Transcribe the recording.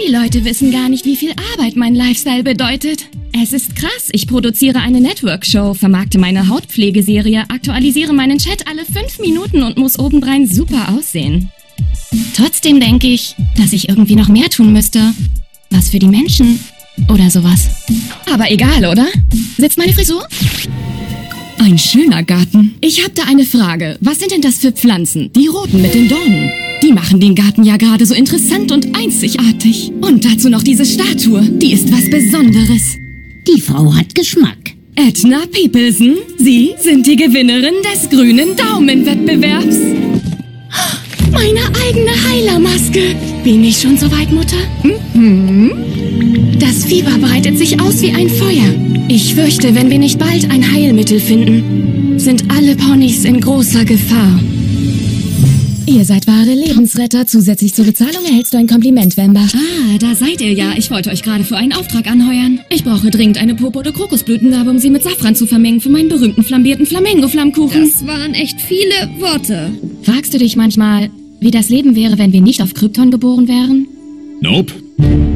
Die Leute wissen gar nicht, wie viel Arbeit mein Lifestyle bedeutet. Es ist krass, ich produziere eine Network-Show, vermarkte meine Hautpflegeserie, aktualisiere meinen Chat alle 5 Minuten und muss obendrein super aussehen. Trotzdem denke ich, dass ich irgendwie noch mehr tun müsste. Was für die Menschen oder sowas. Aber egal, oder? Sitzt meine Frisur? Ein schöner Garten. Ich habe da eine Frage. Was sind denn das für Pflanzen? Die roten mit den Dornen. Die machen den Garten ja gerade so interessant und einzigartig. Und dazu noch diese Statue. Die ist was Besonderes. Die Frau hat Geschmack. Edna Peopleson, Sie sind die Gewinnerin des grünen Daumen-Wettbewerbs. Meine eigene Heilermaske. Bin ich schon soweit, Mutter? Das Fieber breitet sich aus wie ein Feuer. Ich fürchte, wenn wir nicht bald ein Heilmittel finden, sind alle Ponys in großer Gefahr. Ihr seid wahre Lebensretter. Zusätzlich zur Bezahlung erhältst du ein Kompliment, Wemba. Ah, da seid ihr ja. Ich wollte euch gerade für einen Auftrag anheuern. Ich brauche dringend eine purpurne Kokosblütengarbe, um sie mit Safran zu vermengen für meinen berühmten flambierten Flamingo-Flammkuchen. Das waren echt viele Worte. Fragst du dich manchmal, wie das Leben wäre, wenn wir nicht auf Krypton geboren wären? Nope.